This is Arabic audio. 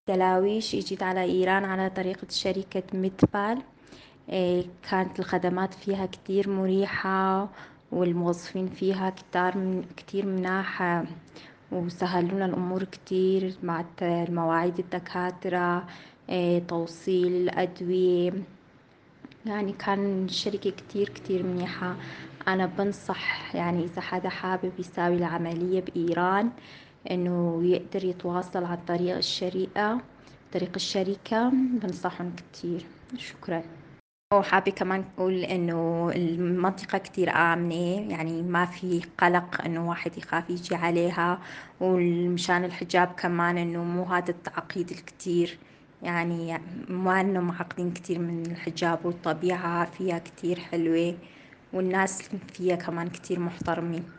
دلاويش اجيت على إيران على طريقة شركة ميدبال. كانت الخدمات فيها كتير مريحة، والموظفين فيها كتير مناحة، وسهلونا الأمور كتير مع مواعيد الدكاترة، توصيل الأدوية. يعني كان الشركة كتير منيحة. أنا بنصح يعني إذا حدا حابب يساوي العملية بإيران إنه يقدر يتواصل عن طريق الشركة. بنصحهم كتير. شكرا. وحابة كمان أقول إنه المنطقة كتير آمنة، يعني ما في قلق إنه واحد يخاف يجي عليها. ومشان الحجاب كمان إنه مو هذا التعقيد الكتير، يعني ما إنه معقدين كتير من الحجاب، والطبيعة فيها كتير حلوة، والناس فيها كمان كتير محترمين.